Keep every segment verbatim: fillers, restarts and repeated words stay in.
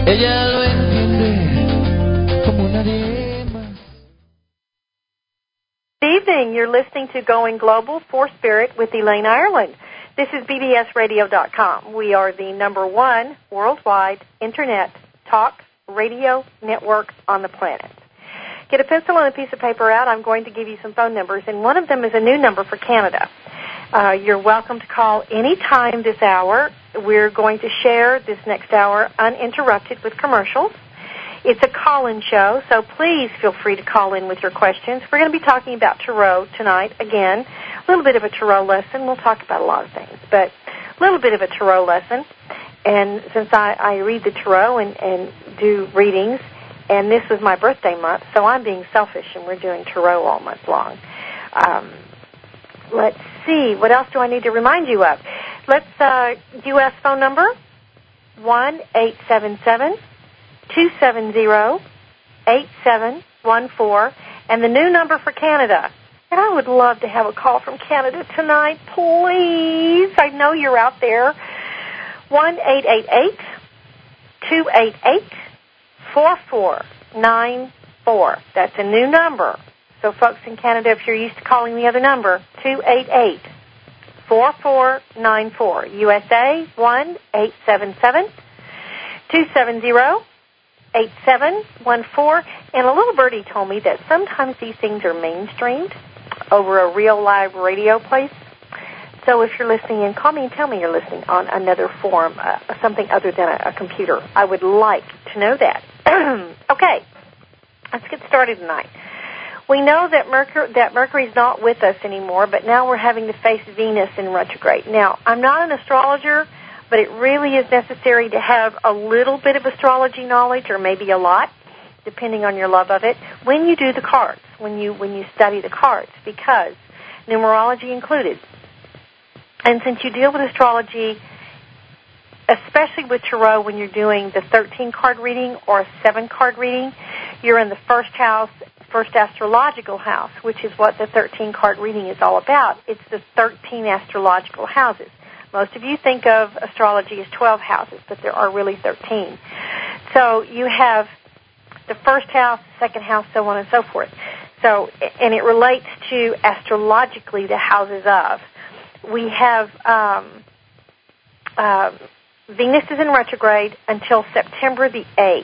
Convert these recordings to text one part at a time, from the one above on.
Ella lo entiende como nadie más. Good evening. You're listening to Going Global for Spirit with Elaine Ireland. This is B B S radio dot com. We are the number one worldwide Internet talk radio network on the planet. Get a pencil and a piece of paper out. I'm going to give you some phone numbers, and one of them is a new number for Canada. Uh, you're welcome to call any time this hour. We're going to share this next hour uninterrupted with commercials. It's a call-in show, so please feel free to call in with your questions. We're going to be talking about tarot tonight again. A little bit of a tarot lesson. We'll talk about a lot of things, but a little bit of a tarot lesson. And since I, I read the tarot and, and do readings, and this was my birthday month, so I'm being selfish, and we're doing tarot all month long. Um, let's see. What else do I need to remind you of? Let's, uh, U S phone number, one eight seven seven, two seven zero, eight seven one four, and the new number for Canada. And I would love to have a call from Canada tonight, please. I know you're out there. one eight eight eight, two eight eight, four four nine four. That's a new number. So folks in Canada, if you're used to calling the other number, two eight eight, four four nine four. U S A, one eight seven seven, two seven zero, eight seven one four. And a little birdie told me that sometimes these things are mainstreamed over a real live radio place. So if you're listening in, call me and tell me you're listening on another form, uh, something other than a, a computer. I would like to know that. Okay, let's get started tonight. We know that Mercury, that Mercury's not with us anymore, but now we're having to face Venus in retrograde. Now, I'm not an astrologer, but it really is necessary to have a little bit of astrology knowledge, or maybe a lot, depending on your love of it, when you do the cards, when you when you study the cards, because numerology included. And since you deal with astrology, especially with tarot, when you're doing the thirteen-card reading or a seven-card reading, you're in the first house, first astrological house, which is what the thirteen-card reading is all about. It's the thirteen astrological houses. Most of you think of astrology as twelve houses, but there are really thirteen. So you have the first house, the second house, so on and so forth. So, and it relates to astrologically the houses of. We have um, uh, Venus is in retrograde until September the eighth,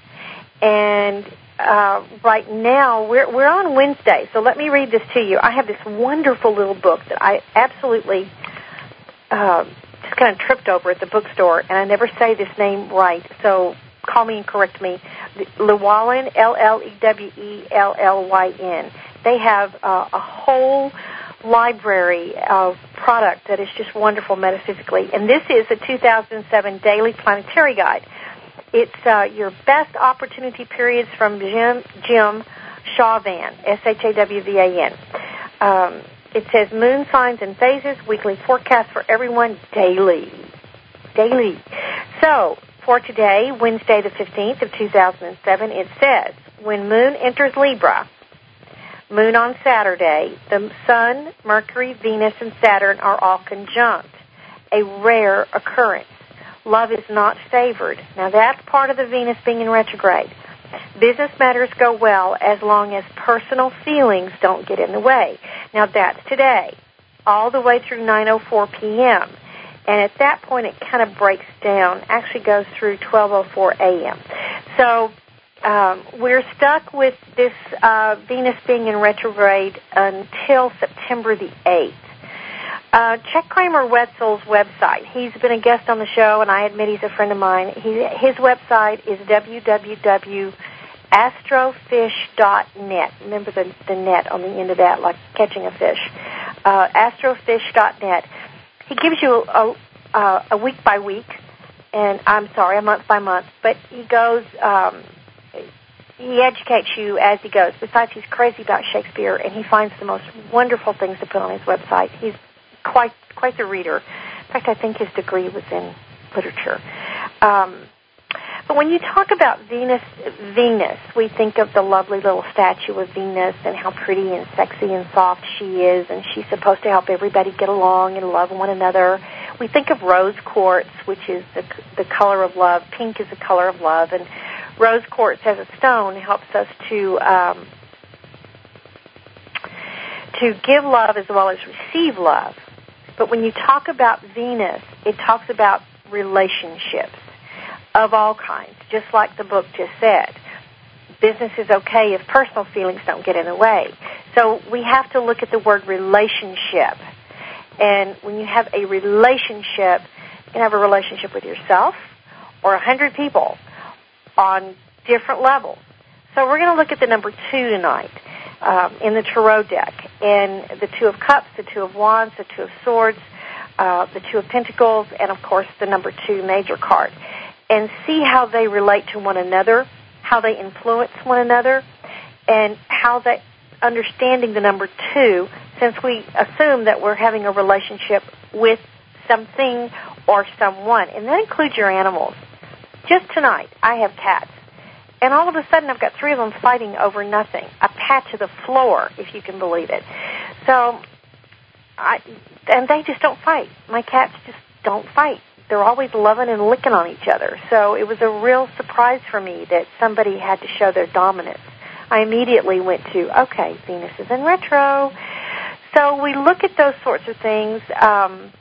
and uh, right now we're we're on Wednesday. So let me read this to you. I have this wonderful little book that I absolutely uh, just kind of tripped over at the bookstore, and I never say this name right, so call me and correct me. Llewellyn, L L E W E L L Y N. They have uh, a whole library of product that is just wonderful metaphysically. And this is a two thousand seven Daily Planetary Guide. It's uh, your best opportunity periods from Jim, Jim Shawvan, S H A W V A N. Um, it says moon signs and phases, weekly forecast for everyone, daily. Daily. So, for today, Wednesday the fifteenth of two thousand seven, it says, when moon enters Libra, moon on Saturday, the Sun, Mercury, Venus, and Saturn are all conjunct, a rare occurrence. Love is not favored. Now, that's part of the Venus being in retrograde. Business matters go well as long as personal feelings don't get in the way. Now, that's today, all the way through nine oh four p.m., and at that point, it kind of breaks down, actually goes through twelve oh four a.m. So, Um, we're stuck with this uh, Venus being in retrograde until September the eighth. Uh, check Kramer Wetzel's website. He's been a guest on the show, and I admit he's a friend of mine. He, his website is w w w dot astrofish dot net. Remember the, the net on the end of that, like catching a fish. Uh, astrofish dot net. He gives you a, a, a week by week, and I'm sorry, a month by month, but he goes... Um, He educates you as he goes. Besides, he's crazy about Shakespeare, and he finds the most wonderful things to put on his website. He's quite quite the reader. In fact, I think his degree was in literature. Um, but when you talk about Venus, Venus, we think of the lovely little statue of Venus and how pretty and sexy and soft she is, and she's supposed to help everybody get along and love one another. we think of rose quartz, which is the, the color of love. Pink is the color of love. And rose quartz as a stone helps us to um, to give love as well as receive love. But when you talk about Venus, it talks about relationships of all kinds, just like the book just said. Business is okay if personal feelings don't get in the way. So we have to look at the word relationship. And when you have a relationship, you can have a relationship with yourself or a hundred people on different levels. So we're going to look at the number two tonight um, in the Tarot deck. And the Two of Cups, the Two of Wands, the Two of Swords, uh, the Two of Pentacles, and, of course, the number two major card. And see how they relate to one another, how they influence one another, and how that understanding the number two, since we assume that we're having a relationship with something or someone, and that includes your animals. Just tonight, I have cats, and all of a sudden I've got three of them fighting over nothing, a patch of the floor, if you can believe it. So, I, and they just don't fight. My cats just don't fight. They're always loving and licking on each other. So it was a real surprise for me that somebody had to show their dominance. I immediately went to, okay, Venus is in retro. So we look at those sorts of things um,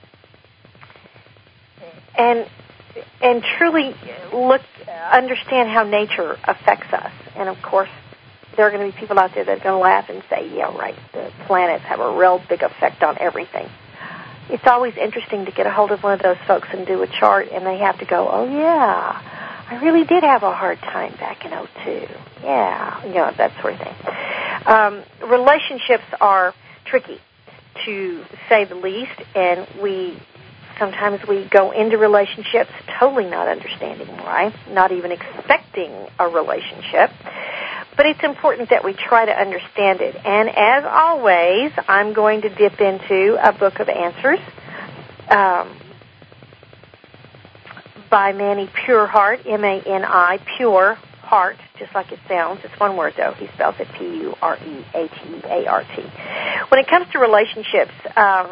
and and truly look, understand how nature affects us. And, of course, there are going to be people out there that are going to laugh and say, yeah, right, the planets have a real big effect on everything. It's always interesting to get a hold of one of those folks and do a chart, and they have to go, oh, yeah, I really did have a hard time back in oh two. Yeah, you know, that sort of thing. Um, relationships are tricky, to say the least, and we sometimes we go into relationships totally not understanding why, not even expecting a relationship. But it's important that we try to understand it. And as always, I'm going to dip into a book of answers um, by Manny Pureheart, M A N I, Pure Heart, just like it sounds. It's one word, though. He spells it P U R E A T A R T. When it comes to relationships, um,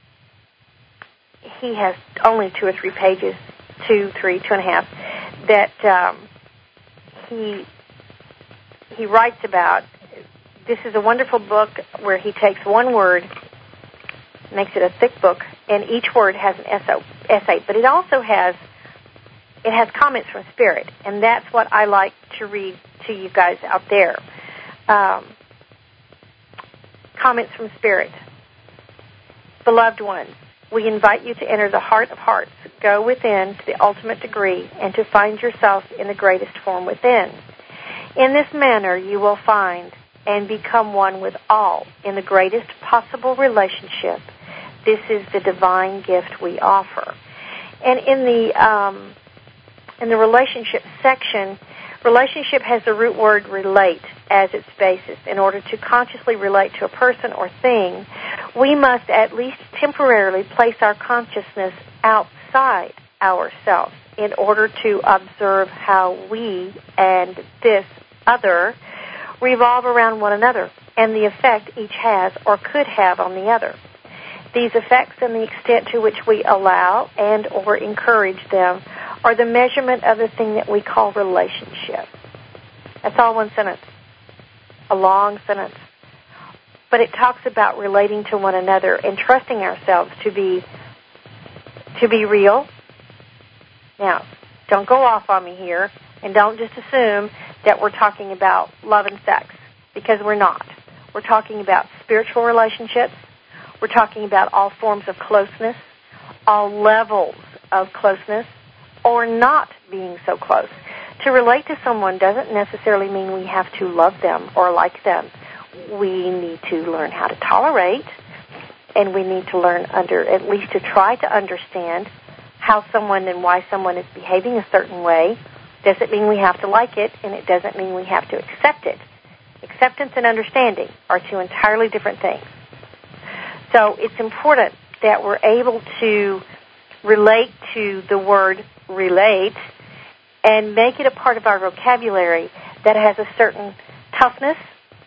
he has only two or three pages, two, three, two and a half, that um, he... he writes about. This is a wonderful book where he takes one word, makes it a thick book, and each word has an essay. But it also has, it has comments from Spirit, and that's what I like to read to you guys out there. Um, comments from Spirit. Beloved ones, we invite you to enter the heart of hearts, go within to the ultimate degree, and to find yourself in the greatest form within. In this manner, you will find and become one with all in the greatest possible relationship. This is the divine gift we offer. And in the um, in the relationship section, relationship has the root word relate as its basis. In order to consciously relate to a person or thing, we must at least temporarily place our consciousness outside ourselves in order to observe how we and this other revolve around one another and the effect each has or could have on the other. These effects and the extent to which we allow and or encourage them are the measurement of the thing that we call relationship. That's all one sentence, a long sentence. But it talks about relating to one another and trusting ourselves to be to be real. Now, don't go off on me here, and don't just assume that we're talking about love and sex, because we're not. We're talking about spiritual relationships. We're talking about all forms of closeness, all levels of closeness, or not being so close. To relate to someone doesn't necessarily mean we have to love them or like them. We need to learn how to tolerate, and we need to learn under, at least to try to understand how someone and why someone is behaving a certain way. Doesn't mean we have to like it, and it doesn't mean we have to accept it. Acceptance and understanding are two entirely different things. So it's important that we're able to relate to the word relate and make it a part of our vocabulary that has a certain toughness,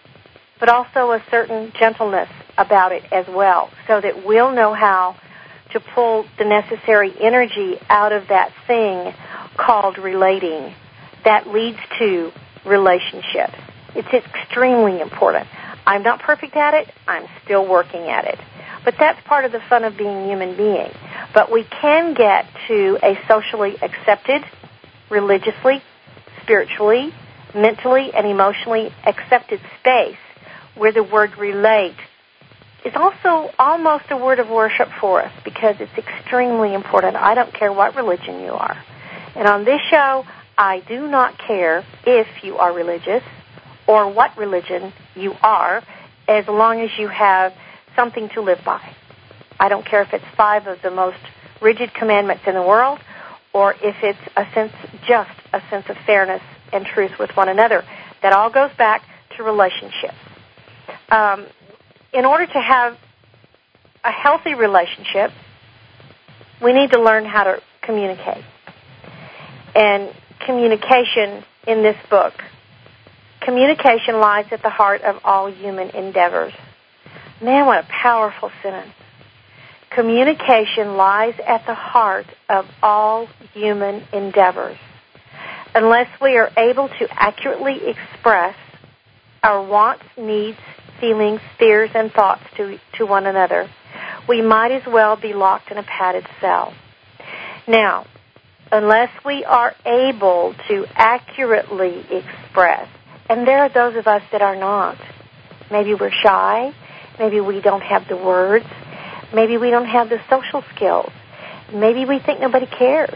but also a certain gentleness about it as well, so that we'll know how to pull the necessary energy out of that thing called relating that leads to relationships. It's extremely important. I'm not perfect at it. I'm still working at it. But that's part of the fun of being a human being. But we can get to a socially accepted, religiously, spiritually, mentally, and emotionally accepted space where the word relate is also almost a word of worship for us because it's extremely important. I don't care what religion you are. And on this show, I do not care if you are religious or what religion you are, as long as you have something to live by. I don't care if it's five of the most rigid commandments in the world or if it's a sense, just a sense of fairness and truth with one another. That all goes back to relationships. Um, in order to have a healthy relationship, we need to learn how to communicate. And communication in this book, communication lies at the heart of all human endeavors. Man, what a powerful sentence. Communication lies at the heart of all human endeavors. Unless we are able to accurately express our wants, needs, feelings, fears, and thoughts to, to one another, we might as well be locked in a padded cell. Now, unless we are able to accurately express, and there are those of us that are not. Maybe we're shy. Maybe we don't have the words. Maybe we don't have the social skills. Maybe we think nobody cares.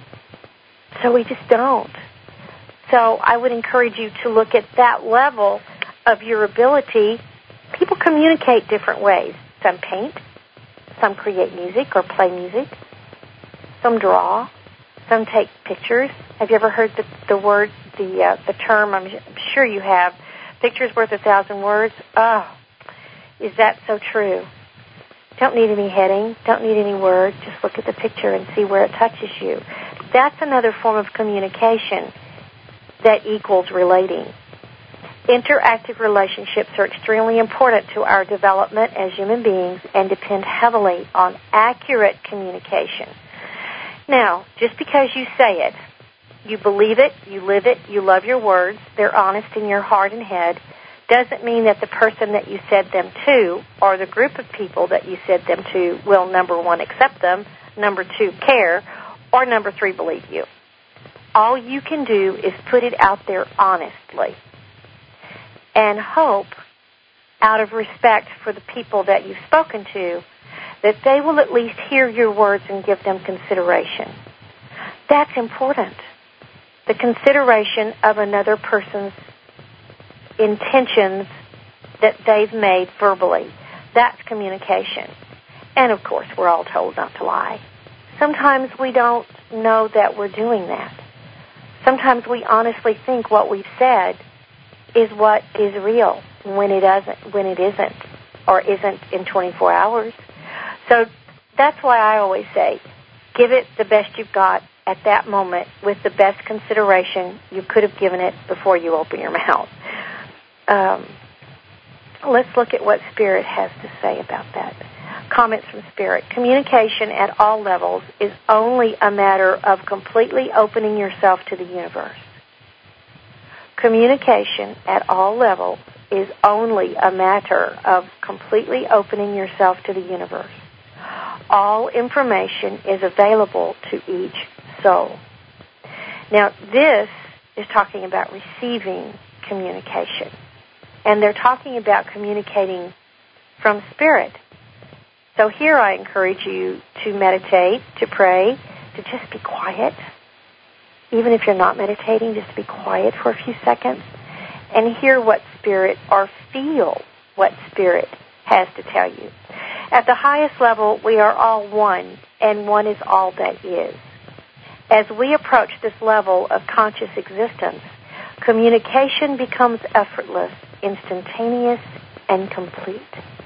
So we just don't. So I would encourage you to look at that level of your ability. People communicate different ways. Some paint. Some create music or play music. Some draw. Some take pictures. Have you ever heard the, the word, the uh, the term, I'm sure you have, picture's worth a thousand words? Oh, is that so true? Don't need any heading. Don't need any words. Just look at the picture and see where it touches you. That's another form of communication that equals relating. Interactive relationships are extremely important to our development as human beings and depend heavily on accurate communication. Now, just because you say it, you believe it, you live it, you love your words, they're honest in your heart and head, doesn't mean that the person that you said them to or the group of people that you said them to will, number one, accept them, number two, care, or number three, believe you. All you can do is put it out there honestly and hope, out of respect for the people that you've spoken to, that they will at least hear your words and give them consideration. That's important. The consideration of another person's intentions that they've made verbally. That's communication. And, of course, we're all told not to lie. Sometimes we don't know that we're doing that. Sometimes we honestly think what we've said is what is real when it isn't, when it isn't, or isn't in twenty-four hours. So that's why I always say, give it the best you've got at that moment with the best consideration you could have given it before you open your mouth. Um, let's look at what Spirit has to say about that. Comments from Spirit. Communication at all levels is only a matter of completely opening yourself to the universe. Communication at all levels is only a matter of completely opening yourself to the universe. All information is available to each soul. Now, this is talking about receiving communication. And they're talking about communicating from Spirit. So here I encourage you to meditate, to pray, to just be quiet. Even if you're not meditating, just be quiet for a few seconds and hear what Spirit, or feel what Spirit has to tell you. At the highest level, we are all one, and one is all that is. As we approach this level of conscious existence, communication becomes effortless, instantaneous, and complete.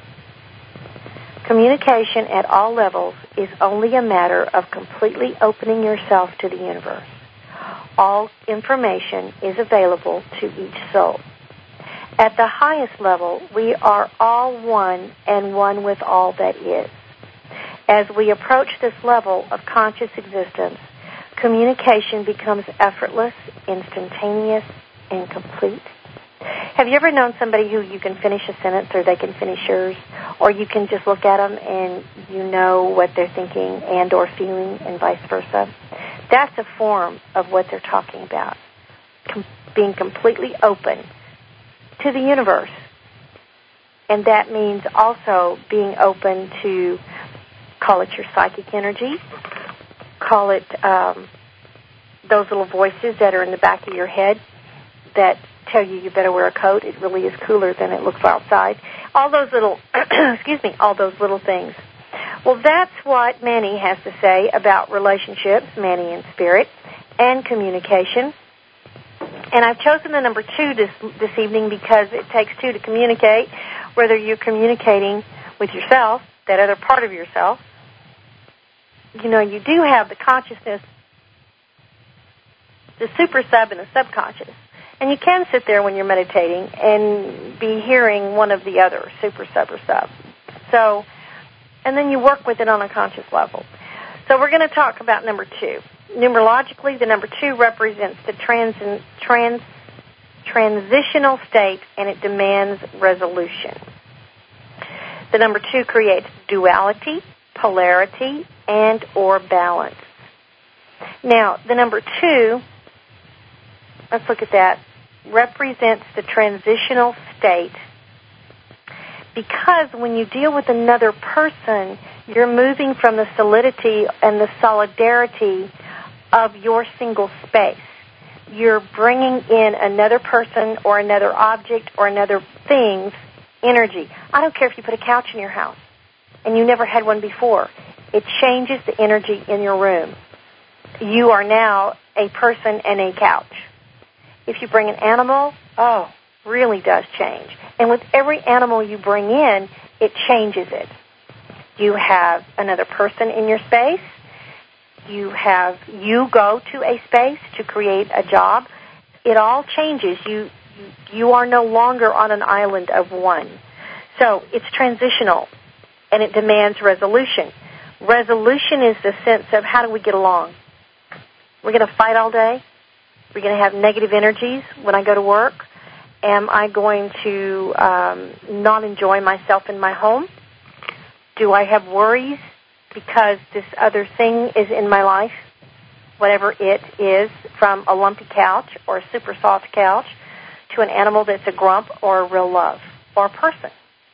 Communication at all levels is only a matter of completely opening yourself to the universe. All information is available to each soul. At the highest level, we are all one and one with all that is. As we approach this level of conscious existence, communication becomes effortless, instantaneous, and complete. Have you ever known somebody who you can finish a sentence or they can finish yours, or you can just look at them and you know what they're thinking and or feeling and vice versa? That's a form of what they're talking about, Com- being completely open to the universe. And that means also being open to, call it your psychic energy, call it um, those little voices that are in the back of your head that tell you you better wear a coat. It really is cooler than it looks outside. All those little, excuse me, all those little things. Well, that's what Manny has to say about relationships, Manny and spirit, and communication. And I've chosen the number two this this evening because it takes two to communicate, whether you're communicating with yourself, that other part of yourself. You know, you do have the consciousness, the super sub and the subconscious. And you can sit there when you're meditating and be hearing one of the other, super sub or sub. So, and then you work with it on a conscious level. So we're going to talk about number two. Numerologically, the number two represents the trans, trans, transitional state, and it demands resolution. The number two creates duality, polarity, and or balance. Now, the number two, let's look at that, represents the transitional state because when you deal with another person, you're moving from the solidity and the solidarity of your single space. You're bringing in another person or another object or another thing's energy. I don't care if you put a couch in your house and you never had one before. It changes the energy in your room. You are now a person and a couch. If you bring an animal, oh, really does change. And with every animal you bring in, it changes it. You have another person in your space. You have, you go to a space to create a job. It all changes. You, you are no longer on an island of one. So it's transitional, and it demands resolution. Resolution is the sense of how do we get along? We're going to fight all day? We're going to have negative energies when I go to work? Am I going to um, not enjoy myself in my home? Do I have worries because this other thing is in my life, whatever it is, from a lumpy couch or a super soft couch to an animal that's a grump or a real love or a person?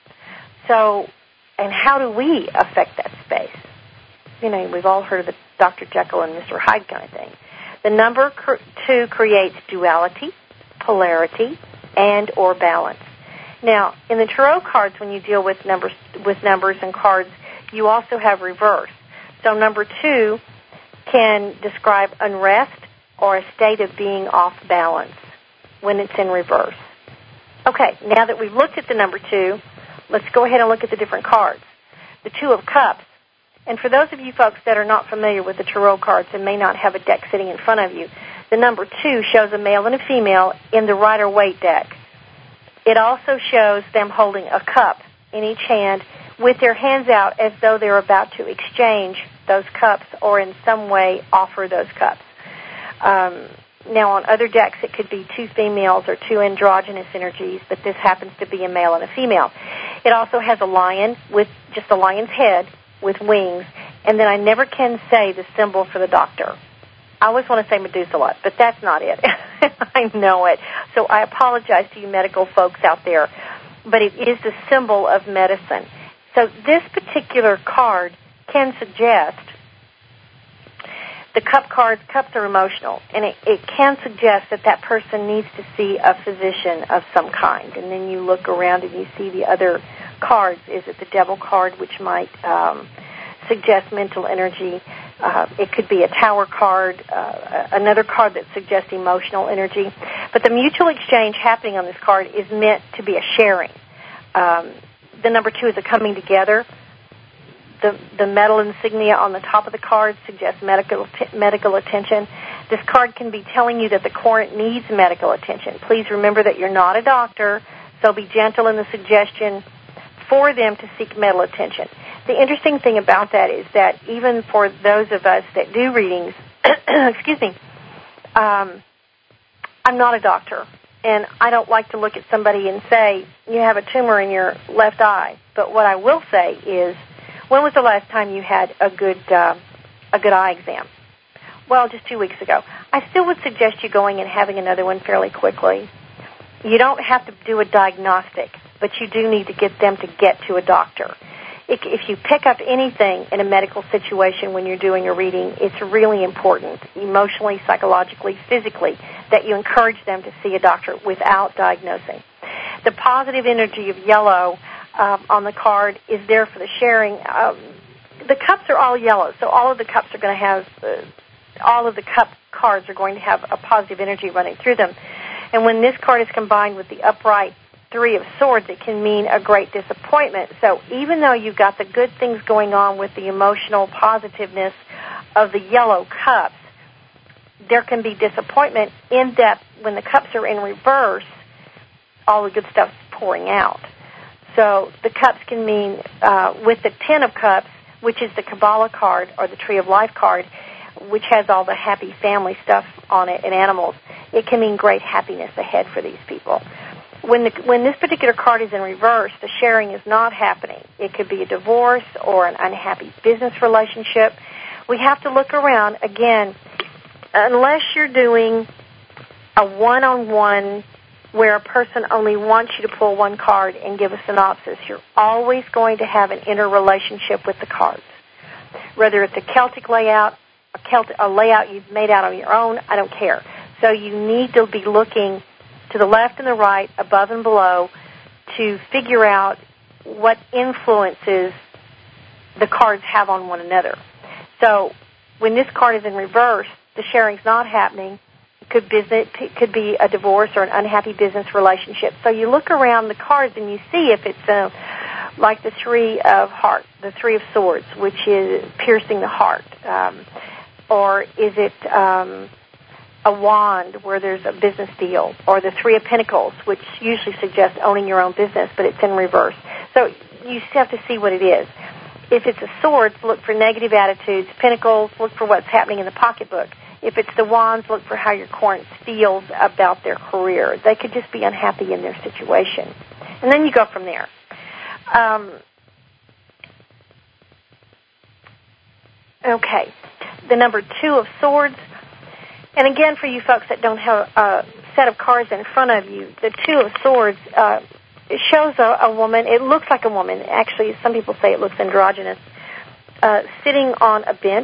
So, and how do we affect that space? You know, we've all heard of the Doctor Jekyll and Mister Hyde kind of thing. The number two creates duality, polarity, and or balance. Now, in the tarot cards, when you deal with numbers, with numbers and cards, you also have reverse. So number two can describe unrest or a state of being off balance when it's in reverse. Okay, now that we've looked at the number two, let's go ahead and look at the different cards. The Two of Cups. And for those of you folks that are not familiar with the tarot cards and may not have a deck sitting in front of you, the number two shows a male and a female in the Rider-Waite deck. It also shows them holding a cup in each hand with their hands out as though they're about to exchange those cups or in some way offer those cups. Um, now, on other decks, it could be two females or two androgynous energies, but this happens to be a male and a female. It also has a lion with just a lion's head with wings, and then I never can say the symbol for the doctor. I always want to say Medusa, but that's not it. I know it. So I apologize to you medical folks out there, but it is the symbol of medicine. So this particular card can suggest, the cup cards, cups are emotional, and it, it can suggest that that person needs to see a physician of some kind. And then you look around and you see the other cards. Is it the devil card, which might um, suggest mental energy? Uh, it could be a tower card, uh, another card that suggests emotional energy. But the mutual exchange happening on this card is meant to be a sharing. Um, the number two is a coming together. The, the metal insignia on the top of the card suggests medical t- medical attention. This card can be telling you that the client needs medical attention. Please remember that you're not a doctor, so be gentle in the suggestion for them to seek medical attention. The interesting thing about that is that even for those of us that do readings, excuse me, um, I'm not a doctor, and I don't like to look at somebody and say, you have a tumor in your left eye. But what I will say is, when was the last time you had a good uh, a good eye exam? Well, just two weeks ago. I still would suggest you going and having another one fairly quickly. You don't have to do a diagnostic, but you do need to get them to get to a doctor. If you pick up anything in a medical situation when you're doing a reading, it's really important, emotionally, psychologically, physically, that you encourage them to see a doctor without diagnosing. The positive energy of yellow um, on the card is there for the sharing. Um, the cups are all yellow, so all of the cups are going to have, uh, all of the cup cards are going to have a positive energy running through them. And when this card is combined with the upright Three of Swords, it can mean a great disappointment. So even though you've got the good things going on with the emotional positiveness of the yellow cups, there can be disappointment in that when the cups are in reverse, all the good stuff's pouring out. So the cups can mean, uh, with the Ten of Cups, which is the Kabbalah card or the Tree of Life card, which has all the happy family stuff on it and animals, it can mean great happiness ahead for these people. When the, when this particular card is in reverse, the sharing is not happening. It could be a divorce or an unhappy business relationship. We have to look around. Again, unless you're doing a one-on-one where a person only wants you to pull one card and give a synopsis, you're always going to have an interrelationship with the cards. Whether it's a Celtic layout, a, Celtic, a layout you've made out on your own, I don't care. So you need to be looking to the left and the right, above and below, to figure out what influences the cards have on one another. So when this card is in reverse, the sharing's not happening. It could, business, it could be a divorce or an unhappy business relationship. So you look around the cards and you see if it's uh, like the Three of Hearts, the Three of Swords, which is piercing the heart, um, or is it Um, a wand where there's a business deal, or the Three of Pentacles, which usually suggests owning your own business, but it's in reverse. So you just have to see what it is. If it's a Swords, look for negative attitudes. Pentacles, look for what's happening in the pocketbook. If it's the Wands, look for how your client feels about their career. They could just be unhappy in their situation. And then you go from there. Um, okay. The number Two of Swords. And again, for you folks that don't have a set of cards in front of you, the Two of Swords, uh, it shows a, a woman, it looks like a woman, actually some people say it looks androgynous, uh, sitting on a bench.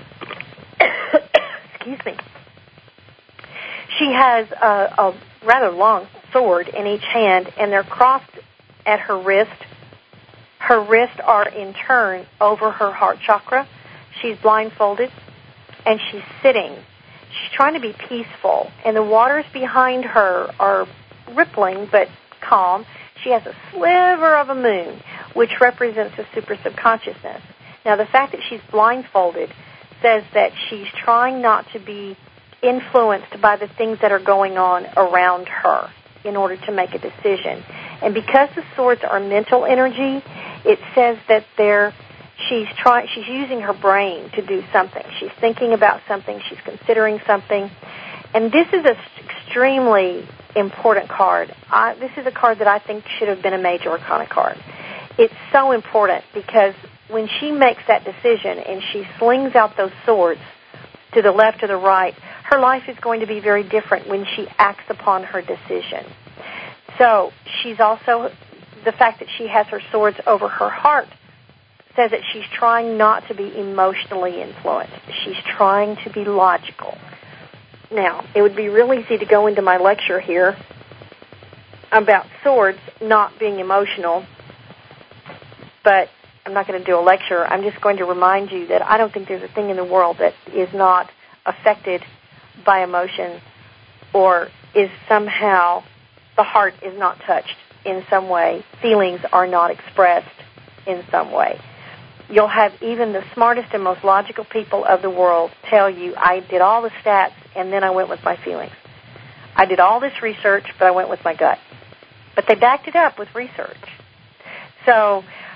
Excuse me. She has a, a rather long sword in each hand, and they're crossed at her wrist. Her wrists are in turn over her heart chakra. She's blindfolded, and she's sitting. She's trying to be peaceful, and the waters behind her are rippling but calm. She has a sliver of a moon, which represents the super subconsciousness. Now, the fact that she's blindfolded says that she's trying not to be influenced by the things that are going on around her in order to make a decision. And because the swords are mental energy, it says that they're She's trying. She's using her brain to do something. She's thinking about something. She's considering something. And this is an extremely important card. I, this is a card that I think should have been a major arcana card. It's so important because when she makes that decision and she slings out those swords to the left or the right, her life is going to be very different when she acts upon her decision. So she's also, the fact that she has her swords over her heart says that she's trying not to be emotionally influenced. She's trying to be logical. Now, it would be real easy to go into my lecture here about swords not being emotional, but I'm not going to do a lecture. I'm just going to remind you that I don't think there's a thing in the world that is not affected by emotion or is somehow, the heart is not touched in some way. Feelings are not expressed in some way. You'll have even the smartest and most logical people of the world tell you, I did all the stats and then I went with my feelings. I did all this research, but I went with my gut. But they backed it up with research. So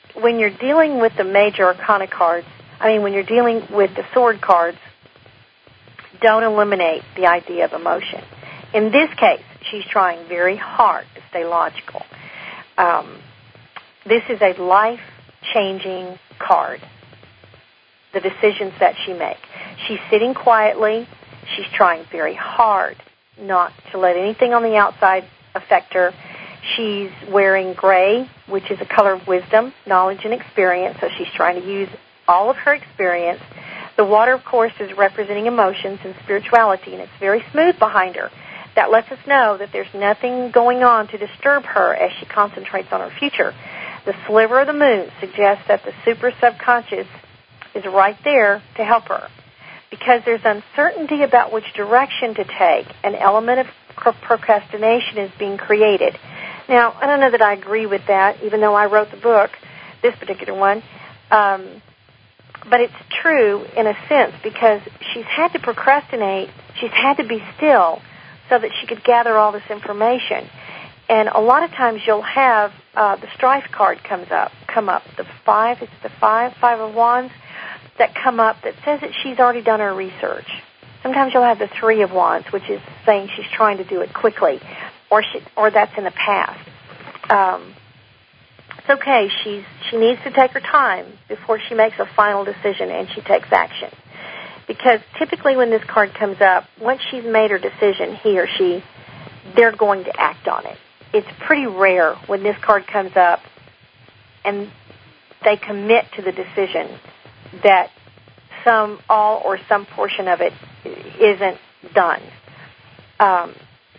when you're dealing with the major arcana cards, I mean, when you're dealing with the sword cards, don't eliminate the idea of emotion. In this case, she's trying very hard to stay logical. Um, this is a life-changing card, the decisions that she makes. She's sitting quietly. She's trying very hard not to let anything on the outside affect her. She's wearing gray, which is a color of wisdom, knowledge, and experience, so she's trying to use all of her experience. The water, of course, is representing emotions and spirituality, and it's very smooth behind her. That lets us know that there's nothing going on to disturb her as she concentrates on her future. The sliver of the moon suggests that the super subconscious is right there to help her. Because there's uncertainty about which direction to take, an element of procrastination is being created. Now, I don't know that I agree with that, even though I wrote the book, this particular one. Um, but it's true in a sense because she's had to procrastinate, she's had to be still so that she could gather all this information. And a lot of times you'll have uh, the strife card comes up, come up, the five, it's the five, five of wands that come up that says that she's already done her research. Sometimes you'll have the three of wands, which is saying she's trying to do it quickly, or she, or that's in the past. Um, it's okay. She's she needs to take her time before she makes a final decision and she takes action. Because typically when this card comes up, once she's made her decision, he or she, they're going to act on it. It's pretty rare when this card comes up and they commit to the decision that some, all, or some portion of it isn't done. Um,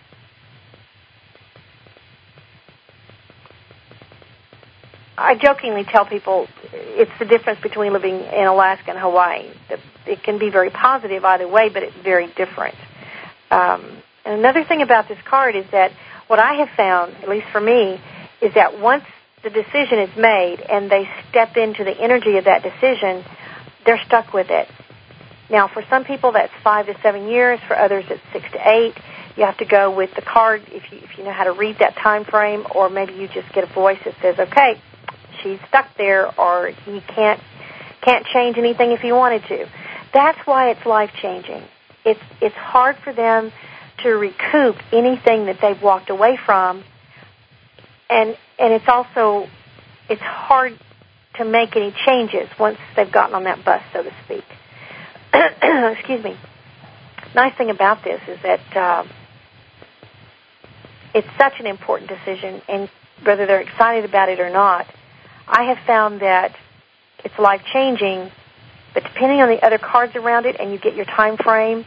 I jokingly tell people it's the difference between living in Alaska and Hawaii. It can be very positive either way, but it's very different. Um, and another thing about this card is that what I have found, at least for me, is that once the decision is made and they step into the energy of that decision, they're stuck with it. Now, for some people, that's five to seven years. For others, it's six to eight. You have to go with the card if you, if you know how to read that time frame, or maybe you just get a voice that says, okay, she's stuck there, or he can't can't change anything if he wanted to. That's why it's life-changing. It's it's hard for them to recoup anything that they've walked away from, and and it's also it's hard to make any changes once they've gotten on that bus, so to speak. Excuse me. Nice thing about this is that uh, it's such an important decision, and whether they're excited about it or not, I have found that it's life-changing, but depending on the other cards around it and you get your time frame,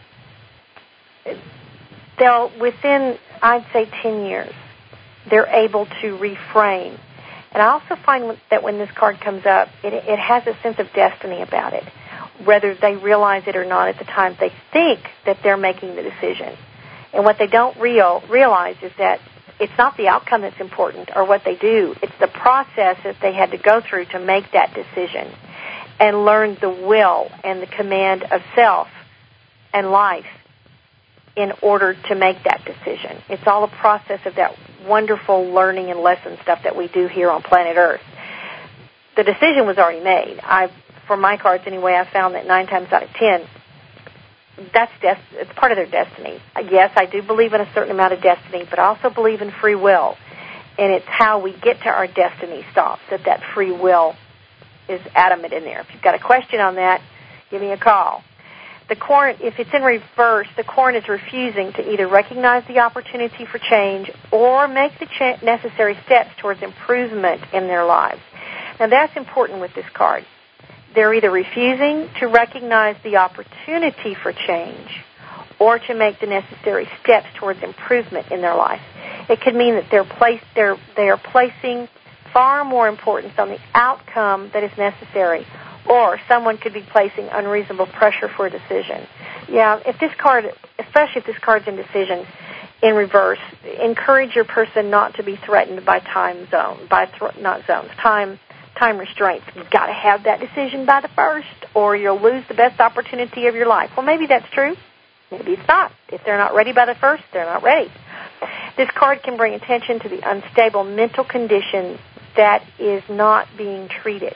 they'll, within, I'd say, ten years, they're able to reframe. And I also find that when this card comes up, it, it has a sense of destiny about it, whether they realize it or not at the time. They think that they're making the decision. And what they don't real, realize is that it's not the outcome that's important or what they do. It's the process that they had to go through to make that decision and learn the will and the command of self and life in order to make that decision. It's all a process of that wonderful learning and lesson stuff that we do here on planet Earth. The decision was already made. I, for my cards anyway, I found that nine times out of ten, that's des- it's part of their destiny. Yes, I do believe in a certain amount of destiny, but I also believe in free will. And it's how we get to our destiny stops, that that free will is adamant in there. If you've got a question on that, give me a call. The corn, if it's in reverse, the corn is refusing to either recognize the opportunity for change or make the cha- necessary steps towards improvement in their lives. Now, that's important with this card. They're either refusing to recognize the opportunity for change or to make the necessary steps towards improvement in their life. It could mean that they're, place, they're, they're placing far more importance on the outcome that is necessary, or someone could be placing unreasonable pressure for a decision. Yeah, if this card, especially if this card's indecision in reverse, encourage your person not to be threatened by time zone, by th- not zones, time time restraints. You've got to have that decision by the first, or you'll lose the best opportunity of your life. Well, maybe that's true. Maybe it's not. If they're not ready by the first, they're not ready. This card can bring attention to the unstable mental condition that is not being treated.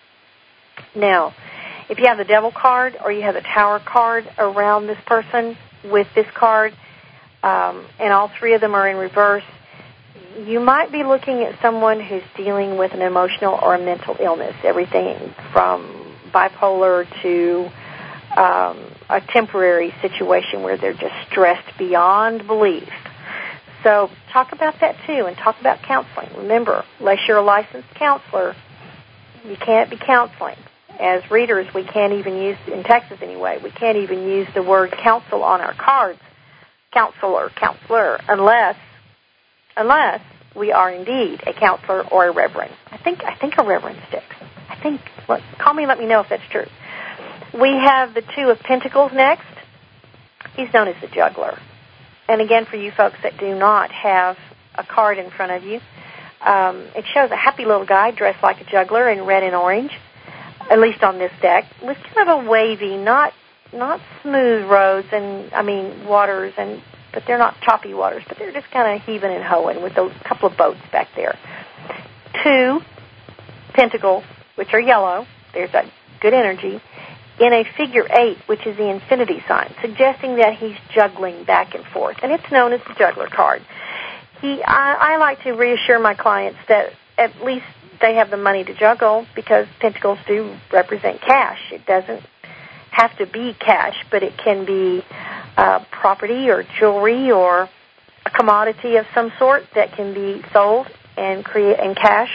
Now, if you have the Devil card or you have the Tower card around this person with this card, um, and all three of them are in reverse, you might be looking at someone who's dealing with an emotional or a mental illness, everything from bipolar to um, a temporary situation where they're just stressed beyond belief. So talk about that too, and talk about counseling. Remember, unless you're a licensed counselor, you can't be counseling. As readers, we can't even use, in Texas anyway, we can't even use the word counsel on our cards, counselor, counselor, unless unless we are indeed a counselor or a reverend. I think I think a reverend sticks. I think, let, call me and let me know if that's true. We have the Two of Pentacles next. He's known as the juggler. And again, for you folks that do not have a card in front of you, um, it shows a happy little guy dressed like a juggler in red and orange, at least on this deck, with kind of a wavy, not not smooth roads and, I mean, waters, and but they're not choppy waters, but they're just kind of heaving and hoeing with a couple of boats back there. Two pentacles, which are yellow, there's that good energy, in a figure eight, which is the infinity sign, suggesting that he's juggling back and forth, and it's known as the juggler card. He, I, I like to reassure my clients that at least they have the money to juggle, because pentacles do represent cash. It doesn't have to be cash, but it can be uh, property or jewelry or a commodity of some sort that can be sold and create and cash.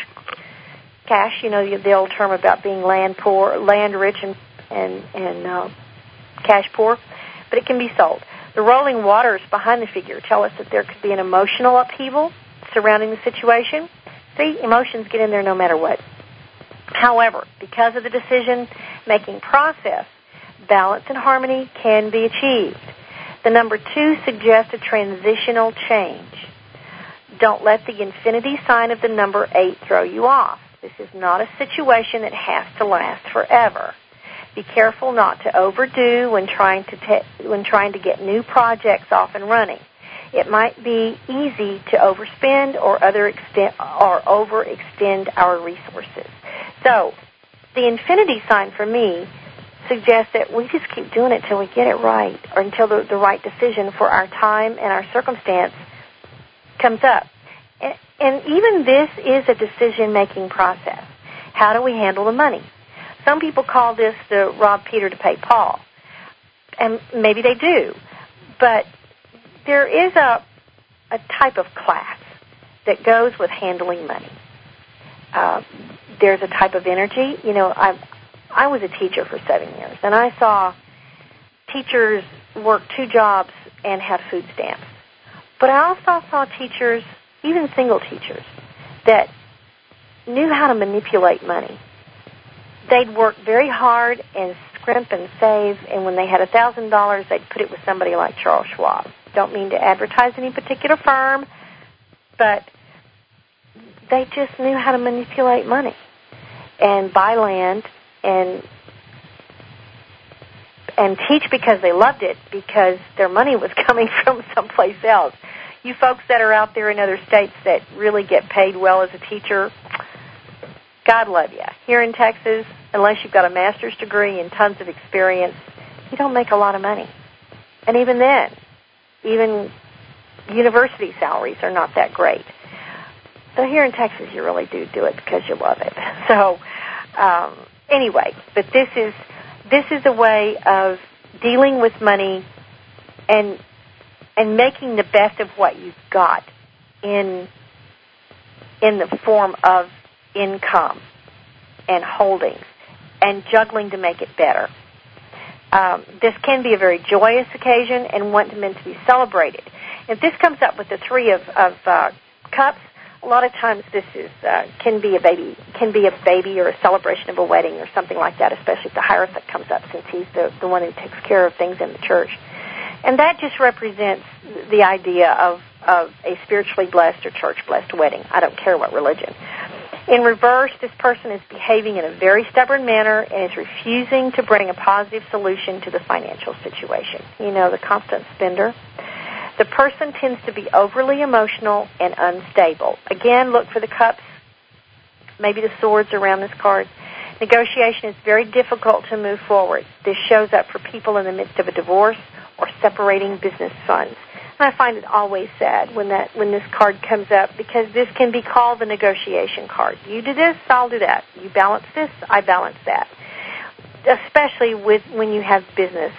Cash, you know, the old term about being land poor, land rich and and and uh, cash poor, but it can be sold. The rolling waters behind the figure tell us that there could be an emotional upheaval surrounding the situation. See, emotions get in there no matter what. However, because of the decision-making process, balance and harmony can be achieved. The number two suggests a transitional change. Don't let the infinity sign of the number eight throw you off. This is not a situation that has to last forever. Be careful not to overdo when trying to te- when trying to get new projects off and running. It might be easy to overspend or other extent or overextend our resources. So, the infinity sign for me suggests that we just keep doing it till we get it right, or until the, the right decision for our time and our circumstance comes up. And, and even this is a decision-making process. How do we handle the money? Some people call this the rob Peter to pay Paul, and maybe they do, but there is a, a type of class that goes with handling money. Uh, there's a type of energy. You know, I I was a teacher for seven years, and I saw teachers work two jobs and have food stamps. But I also saw teachers, even single teachers, that knew how to manipulate money. They'd work very hard and scrimp and save, and when they had one thousand dollars, they'd put it with somebody like Charles Schwab. Don't mean to advertise any particular firm, but they just knew how to manipulate money and buy land and and teach because they loved it, because their money was coming from someplace else. You folks that are out there in other states that really get paid well as a teacher, God love you. Here in Texas, unless you've got a master's degree and tons of experience, you don't make a lot of money. And even then, even university salaries are not that great. So here in Texas, you really do do it because you love it. So um, anyway, but this is this is a way of dealing with money and and making the best of what you've got in in the form of income and holdings and juggling to make it better. Um, this can be a very joyous occasion and one meant to be celebrated. If this comes up with the three of, of uh, cups, a lot of times this is uh, can be a baby, can be a baby or a celebration of a wedding or something like that, especially if the Hierophant comes up, since he's the, the one who takes care of things in the church. And that just represents the idea of, of a spiritually blessed or church-blessed wedding. I don't care what religion. In reverse, this person is behaving in a very stubborn manner and is refusing to bring a positive solution to the financial situation. You know, the constant spender. The person tends to be overly emotional and unstable. Again, look for the cups maybe the swords around this card. Negotiation is very difficult to move forward. This shows up for people in the midst of a divorce or separating business funds. And I find it always sad when that when this card comes up, because this can be called the negotiation card. You do this, I'll do that. You balance this, I balance that. Especially with when you have business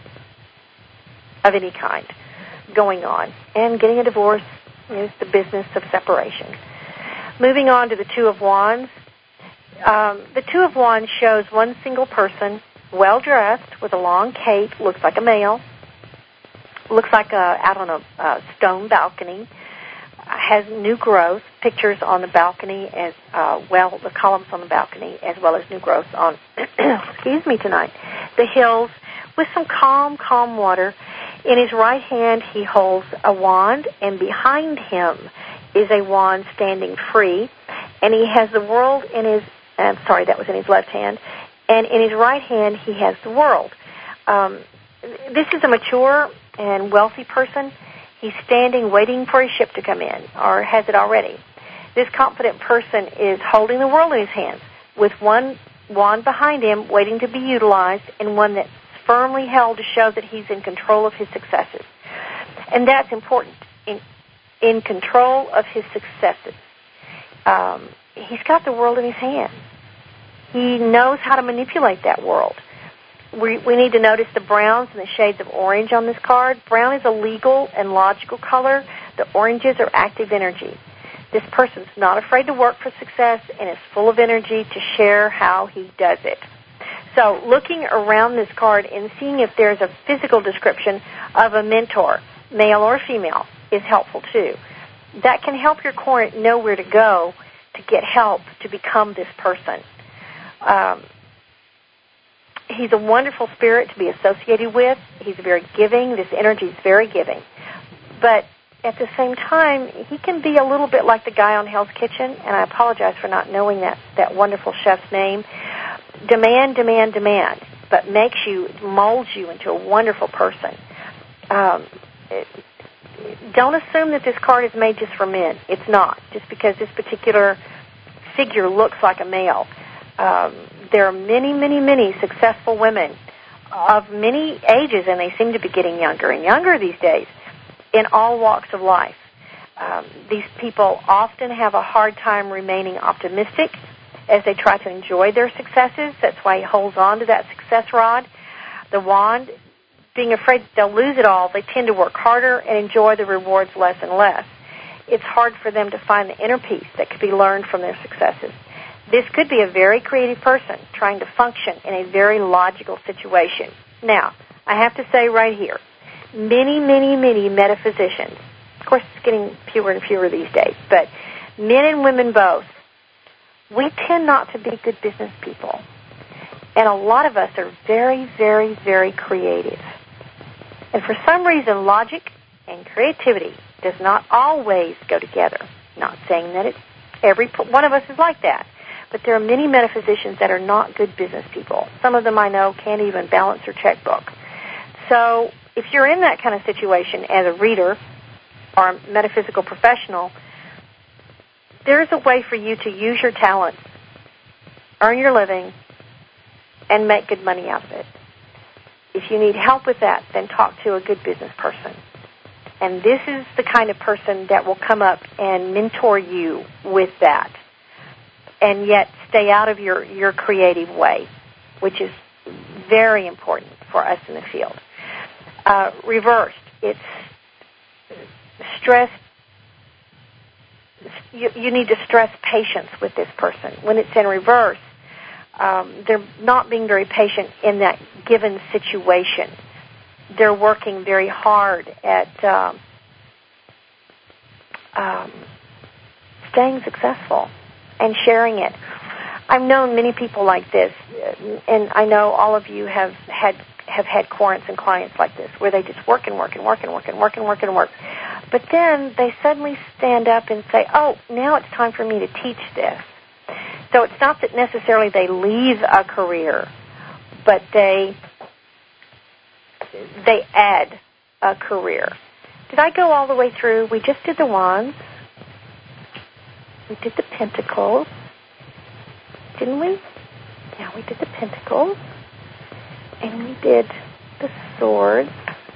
of any kind going on. And getting a divorce is the business of separation. Moving on to the Two of Wands. Um, the Two of Wands shows one single person, well-dressed, with a long cape, looks like a male, looks like a, out on a, a stone balcony, has new growth, pictures on the balcony as uh, well, the columns on the balcony, as well as new growth on, excuse me tonight, the hills, with some calm, calm water. In his right hand, he holds a wand, and behind him is a wand standing free, and he has the world in his, I'm sorry, that was in his left hand, and in his right hand, he has the world. Um, this is a mature and wealthy person. He's standing waiting for his ship to come in, or has it already. This confident person is holding the world in his hands, with one wand behind him waiting to be utilized, and one that's firmly held to show that he's in control of his successes. And that's important, in, in control of his successes. Um, he's got the world in his hands. He knows how to manipulate that world. We, we need to notice the browns and the shades of orange on this card. Brown is a legal and logical color. The oranges are active energy. This person's not afraid to work for success and is full of energy to share how he does it. So looking around this card and seeing if there's a physical description of a mentor, male or female, is helpful too. That can help your client know where to go to get help to become this person. Um, he's a wonderful spirit to be associated with. He's very giving. This energy is very giving. But at the same time, he can be a little bit like the guy on Hell's Kitchen, and I apologize for not knowing that, that wonderful chef's name. Demand, demand, demand, but makes you, molds you into a wonderful person. Um, don't assume that this card is made just for men. It's not, just because this particular figure looks like a male. Um, there are many, many, many successful women of many ages, and they seem to be getting younger and younger these days, in all walks of life. Um, these people often have a hard time remaining optimistic as they try to enjoy their successes. That's why he holds on to that success rod. The wand, being afraid that they'll lose it all, they tend to work harder and enjoy the rewards less and less. It's hard for them to find the inner peace that could be learned from their successes. This could be a very creative person trying to function in a very logical situation. Now, I have to say right here, many, many, many metaphysicians, of course it's getting fewer and fewer these days, but men and women both, we tend not to be good business people. And a lot of us are very, very, very creative. And for some reason, logic and creativity does not always go together. Not saying that it's every one of us is like that. But there are many metaphysicians that are not good business people. Some of them I know can't even balance their checkbook. So if you're in that kind of situation as a reader or a metaphysical professional, there's a way for you to use your talents, earn your living, and make good money out of it. If you need help with that, then talk to a good business person. And this is the kind of person that will come up and mentor you with that, and yet stay out of your, your creative way, which is very important for us in the field. Uh, reversed, it's stress. You, you need to stress patience with this person. When it's in reverse, um, they're not being very patient in that given situation. They're working very hard at um, um, staying successful and sharing it. I've known many people like this, and I know all of you have had have had clients and clients like this, where they just work and work and work and work and work and work and work. But then they suddenly stand up and say, oh, now it's time for me to teach this. So it's not that necessarily they leave a career, but they they add a career. Did I go all the way through? We just did the wands. We did the pentacles. didn't we? Yeah, we did the pentacles. And we did the swords.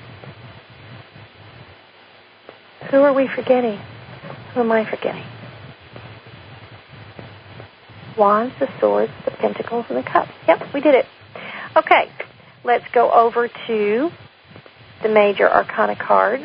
Who are we forgetting? Who am I forgetting? Wands, the swords, the pentacles, and the cups. Yep, we did it. Okay, let's go over to the major arcana cards.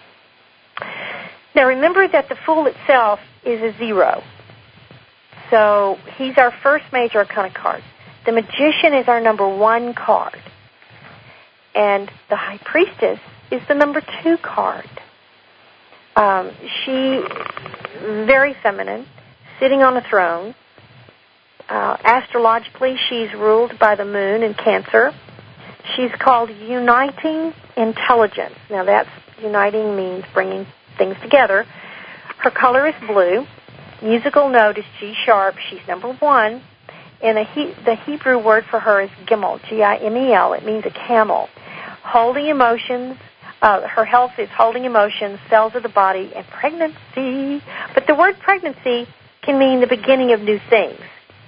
Now remember that the Fool itself is a zero. So he's our first major arcana card. The Magician is our number one card. And the High Priestess is the number two card. Um, she, very feminine, sitting on a throne. Uh, astrologically, she's ruled by the moon in Cancer. She's called Uniting Intelligence. Now, that's uniting means bringing things together. Her color is blue. Musical note is G sharp. She's number one. And the, he- the Hebrew word for her is Gimel, G I M E L. It means a camel. Holding emotions. Uh, her health is holding emotions, cells of the body, and pregnancy. But the word pregnancy can mean the beginning of new things.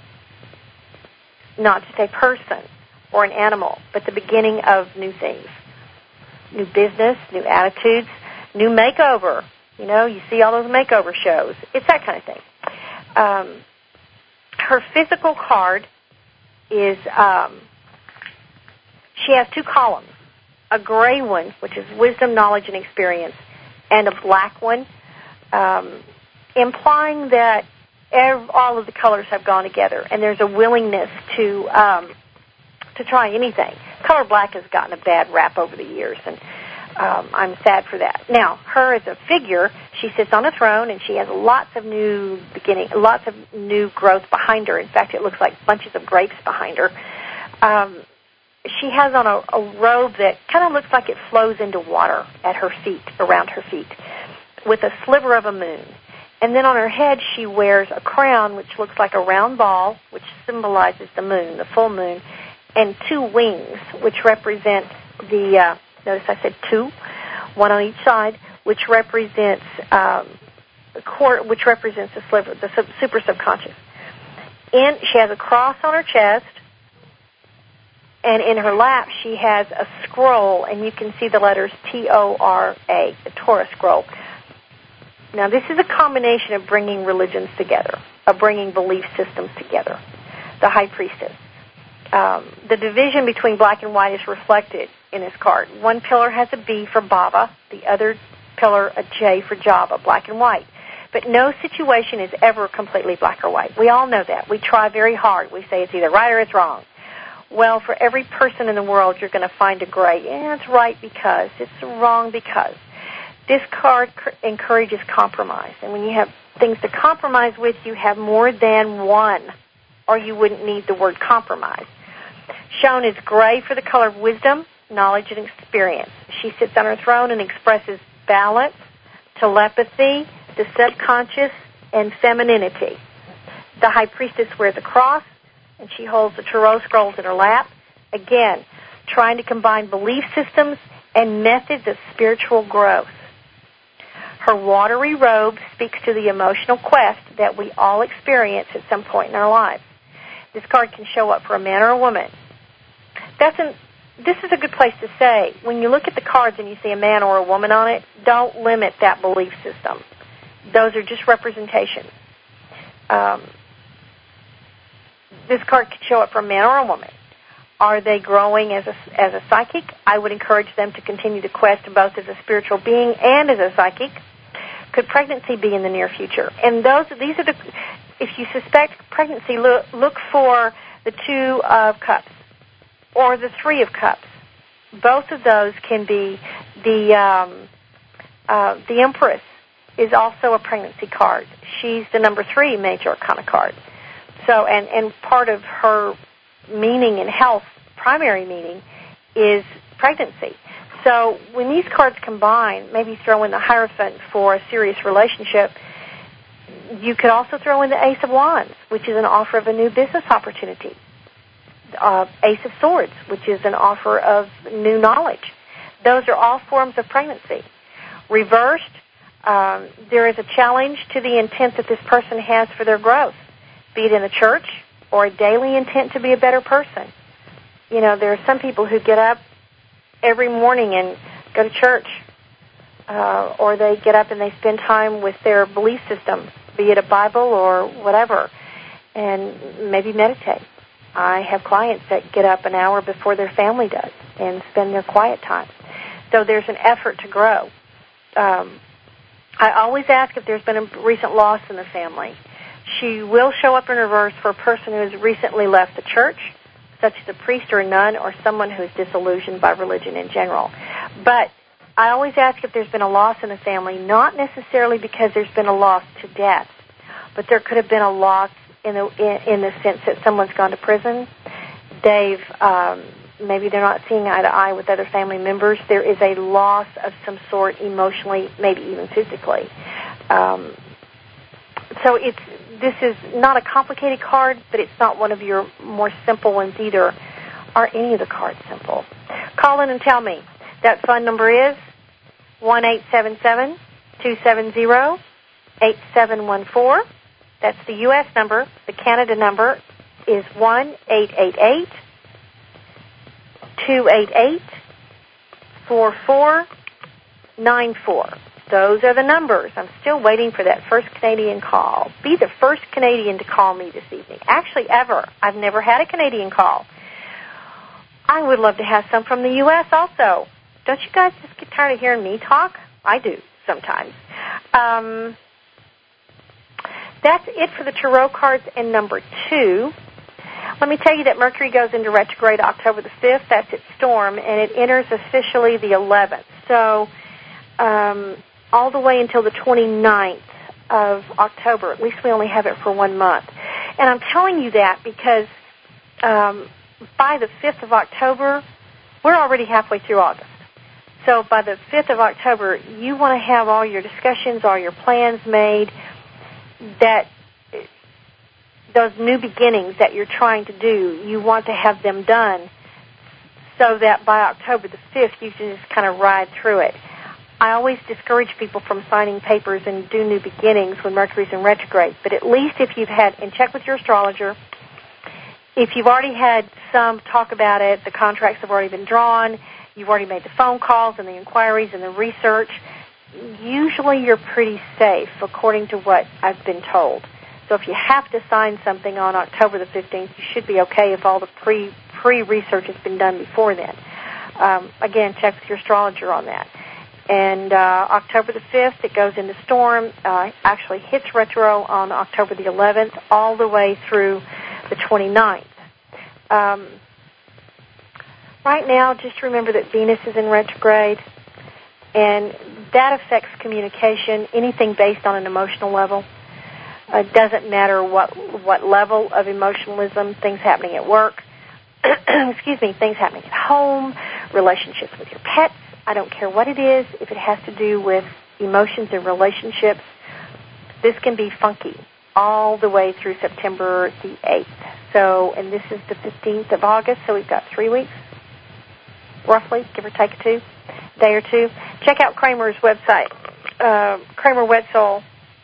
Not just a person or an animal, but the beginning of new things. New business, new attitudes, new makeover. You know, you see all those makeover shows. It's that kind of thing. Um, her physical card is, um, she has two columns. A gray one, which is wisdom, knowledge, and experience, and a black one, um, implying that ev- all of the colors have gone together, and there's a willingness to um, to try anything. Color black has gotten a bad rap over the years, and um, I'm sad for that. Now, her as a figure, she sits on a throne, and she has lots of new beginning, lots of new growth behind her. In fact, it looks like bunches of grapes behind her. Um, She has on a, a robe that kind of looks like it flows into water at her feet, around her feet, with a sliver of a moon. And then on her head, she wears a crown, which looks like a round ball, which symbolizes the moon, the full moon, and two wings, which represent the, uh, notice I said two, one on each side, which represents, um, the core, which represents the sliver, the sub, super subconscious. And she has a cross on her chest. And in her lap, she has a scroll, and you can see the letters T O R A, the Torah scroll. Now, this is a combination of bringing religions together, of bringing belief systems together, the High Priestess. Um, the division between black and white is reflected in this card. One pillar has a B for Baba, the other pillar a J for Java, black and white. But no situation is ever completely black or white. We all know that. We try very hard. We say it's either right or it's wrong. Well, for every person in the world, you're going to find a gray. Yeah, it's right because. It's wrong because. This card c- encourages compromise. And when you have things to compromise with, you have more than one, or you wouldn't need the word compromise. Shown is gray for the color of wisdom, knowledge, and experience. She sits on her throne and expresses balance, telepathy, the subconscious, and femininity. The High Priestess wears a cross, and she holds the Tarot scrolls in her lap. Again, trying to combine belief systems and methods of spiritual growth. Her watery robe speaks to the emotional quest that we all experience at some point in our lives. This card can show up for a man or a woman. That's an, this is a good place to say, when you look at the cards and you see a man or a woman on it, don't limit that belief system. Those are just representations. Um, This card could show up for a man or a woman. Are they growing as a, as a psychic? I would encourage them to continue to quest both as a spiritual being and as a psychic. Could pregnancy be in the near future? And those, these are the, if you suspect pregnancy, look, look for the Two of Cups or the Three of Cups. Both of those can be the, um, uh, the Empress is also a pregnancy card. She's the number three major arcana card. So, and, and part of her meaning in health, primary meaning, is pregnancy. So when these cards combine, maybe throw in the Hierophant for a serious relationship, you could also throw in the Ace of Wands, which is an offer of a new business opportunity. Uh, Ace of Swords, which is an offer of new knowledge. Those are all forms of pregnancy. Reversed, um, there is a challenge to the intent that this person has for their growth, be it in the church, or a daily intent to be a better person. You know, there are some people who get up every morning and go to church, uh, or they get up and they spend time with their belief system, be it a Bible or whatever, and maybe meditate. I have clients that get up an hour before their family does and spend their quiet time. So there's an effort to grow. Um, I always ask if there's been a recent loss in the family. She will show up in reverse for a person who has recently left the church, such as a priest or a nun or someone who is disillusioned by religion in general. But I always ask if there's been a loss in the family, not necessarily because there's been a loss to death, but there could have been a loss in the, in, in the sense that someone's gone to prison. They've, um, maybe they're not seeing eye to eye with other family members. There is a loss of some sort emotionally, maybe even physically. Um, so it's, this is not a complicated card, but it's not one of your more simple ones either. Are any of the cards simple? Call in and tell me. That phone number is one eight seven seven, two seven zero, eight seven one four. That's the U S number. The Canada number is one eight eight eight, two eight eight, four four nine four. Those are the numbers. I'm still waiting for that first Canadian call. Be the first Canadian to call me this evening. Actually, ever. I've never had a Canadian call. I would love to have some from the U S also. Don't you guys just get tired of hearing me talk? I do sometimes. Um, that's it for the tarot cards and number two. Let me tell you that Mercury goes into retrograde October the fifth. That's its storm, and it enters officially the eleventh. So um, all the way until the twenty-ninth of October. At least we only have it for one month. And I'm telling you that because um, by the fifth of October, we're already halfway through August. So by the fifth of October, you want to have all your discussions, all your plans made, that those new beginnings that you're trying to do, you want to have them done so that by October the fifth, you can just kind of ride through it. I always discourage people from signing papers and do new beginnings when Mercury's in retrograde, but at least if you've had, and check with your astrologer, if you've already had some talk about it, the contracts have already been drawn, you've already made the phone calls and the inquiries and the research, usually you're pretty safe according to what I've been told. So if you have to sign something on October the fifteenth, you should be okay if all the pre, pre-research has been done before then. Um, again, check with your astrologer on that. And uh, October the fifth, it goes into storm, uh, actually hits retro on October the eleventh, all the way through the twenty-ninth. Um, right now, just remember that Venus is in retrograde, and that affects communication, anything based on an emotional level. It uh, doesn't matter what what level of emotionalism, things happening at work, excuse me, things happening at home, relationships with your pets. I don't care what it is. If it has to do with emotions and relationships, this can be funky all the way through September the eighth. So, and this is the fifteenth of August, so we've got three weeks, roughly, give or take a two, day or two. Check out Kramer's website, uh, Kramer Wetzel,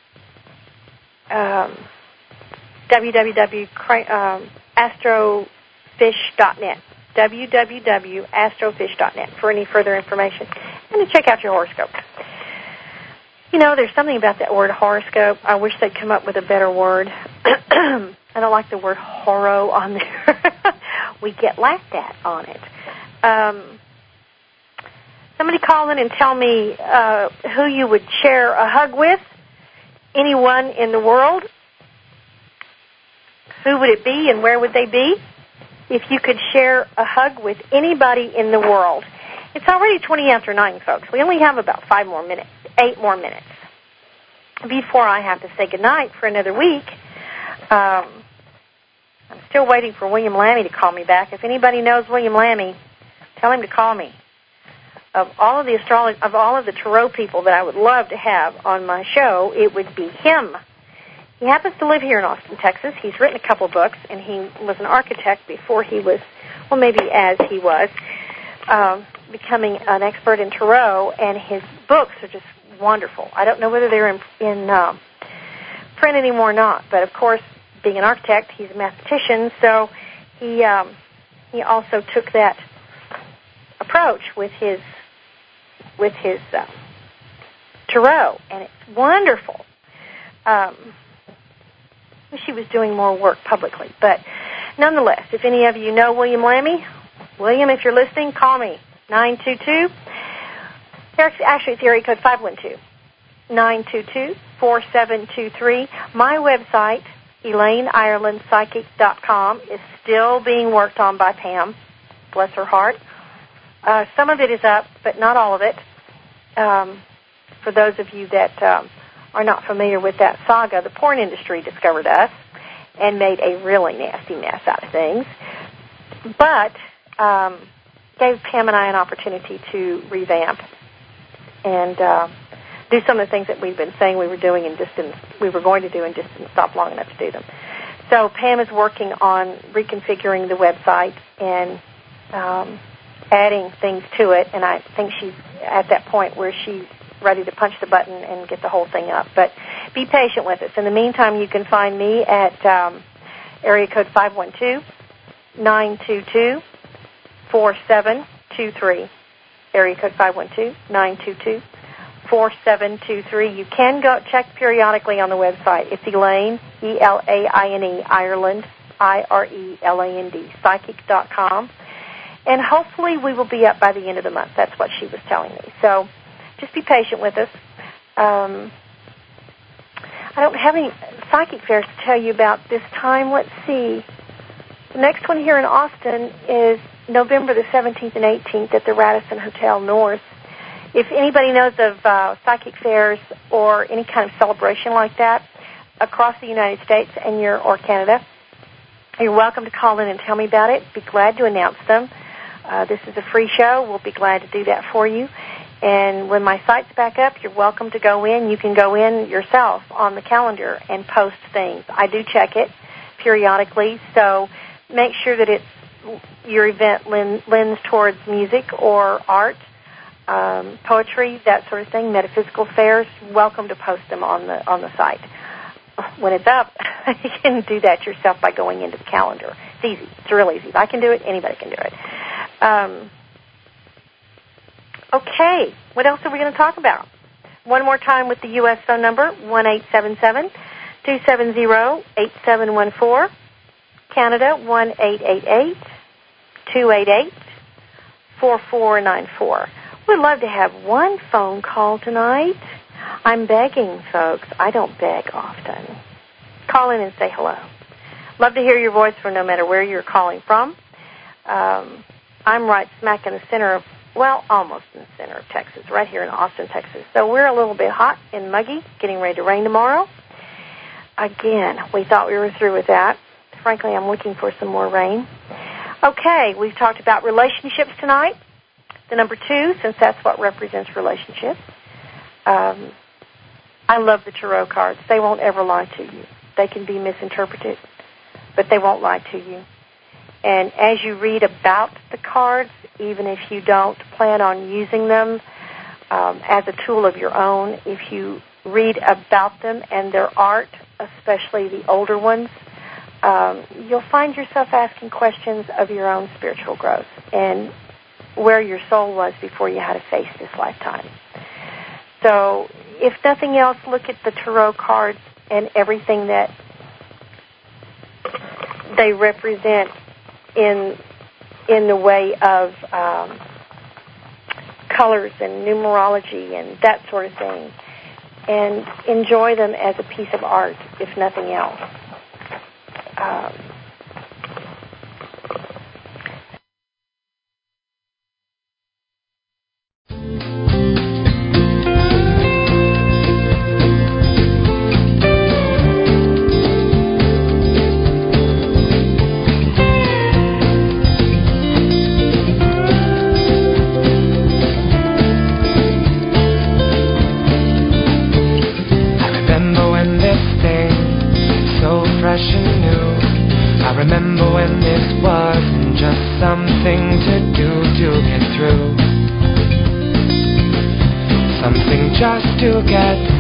um, w w w dot astrofish dot net. w w w dot astrofish dot net for any further information, and to check out your horoscope. You know, there's something about that word horoscope. I wish they'd come up with a better word. I don't like the word horo on there. We get laughed at on it. Um, somebody call in and tell me uh, who you would share a hug with. Anyone in the world. Who would it be and where would they be? If you could share a hug with anybody in the world. It's already twenty after nine, folks. We only have about five more minutes, eight more minutes before I have to say goodnight for another week. Um, I'm still waiting for William Lammy to call me back. If anybody knows William Lammy, tell him to call me. Of all of the astrology, of all of the tarot people that I would love to have on my show, it would be him. He happens to live here in Austin, Texas. He's written a couple books, and he was an architect before he was, well, maybe as he was, um, becoming an expert in tarot, and his books are just wonderful. I don't know whether they're in, in uh, print anymore or not, but, of course, being an architect, he's a mathematician, so he um, he also took that approach with his with his uh, tarot, and it's wonderful. Um, wish he was doing more work publicly, but nonetheless, if any of you know William Lammy, William, if you're listening, call me, nine two two, actually it's area code five one two, nine two two, four seven two three. My website, Elaine Ireland Psychic dot com, is still being worked on by Pam, bless her heart. Uh, some of it is up, but not all of it. Um, for those of you that um, are not familiar with that saga, the porn industry discovered us and made a really nasty mess out of things, but um, gave Pam and I an opportunity to revamp and uh, do some of the things that we've been saying we were doing and just didn't, we were going to do and just didn't stop long enough to do them. So Pam is working on reconfiguring the website and um, adding things to it, and I think she's at that point where she's ready to punch the button and get the whole thing up. But be patient with us. In the meantime, you can find me at um, area code five one two, nine two two, four seven two three. Area code five one two, nine two two, four seven two three. You can go check periodically on the website. It's Elaine, E L A I N E, Ireland, I R E L A N D, psychic dot com. And hopefully we will be up by the end of the month. That's what she was telling me. So just be patient with us. Um, I don't have any psychic fairs to tell you about this time. Let's see. The next one here in Austin is November the seventeenth and eighteenth at the Radisson Hotel North. If anybody knows of uh, psychic fairs or any kind of celebration like that across the United States and your or Canada, you're welcome to call in and tell me about it. Be glad to announce them. Uh, this is a free show. We'll be glad to do that for you. And when my site's back up, you're welcome to go in. You can go in yourself on the calendar and post things. I do check it periodically, so make sure that it's your event lends towards music or art, um, poetry, that sort of thing, metaphysical fairs. Welcome to post them on the on the site. When it's up, you can do that yourself by going into the calendar. It's easy. It's real easy. If I can do it, anybody can do it. Um, okay, what else are we going to talk about? One more time with the U S phone number, one eight seven seven, two seven zero, eight seven one four. Canada, one eight eight eight, two eight eight, four four nine four. We'd love to have one phone call tonight. I'm begging, folks. I don't beg often. Call in and say hello. Love to hear your voice from no matter where you're calling from. Um, I'm right smack in the center of, well, almost in the center of Texas, right here in Austin, Texas. So we're a little bit hot and muggy, getting ready to rain tomorrow. Again, we thought we were through with that. Frankly, I'm looking for some more rain. Okay, we've talked about relationships tonight. The number two, since that's what represents relationships. Um, I love the tarot cards. They won't ever lie to you. They can be misinterpreted, but they won't lie to you. And as you read about the cards, even if you don't plan on using them um, as a tool of your own, if you read about them and their art, especially the older ones, um, you'll find yourself asking questions of your own spiritual growth and where your soul was before you had to face this lifetime. So if nothing else, look at the tarot cards and everything that they represent in in the way of um, colors and numerology and that sort of thing, and enjoy them as a piece of art, if nothing else. Um, remember when this wasn't just something to do to get through, something just to get